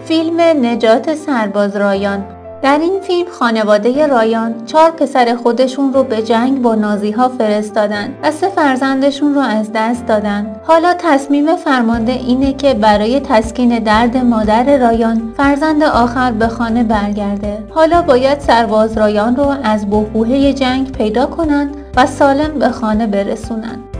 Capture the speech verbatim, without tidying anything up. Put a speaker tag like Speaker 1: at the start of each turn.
Speaker 1: فیلم نجات سرباز رایان. در این فیلم خانواده رایان چهار پسر خودشون رو به جنگ با نازی‌ها فرستادن و سه فرزندشون رو از دست دادن. حالا تصمیم فرمانده اینه که برای تسکین درد مادر رایان فرزند آخر به خانه برگرده. حالا باید سرباز رایان رو از بحبوحه جنگ پیدا کنن و سالم به خانه برسونن.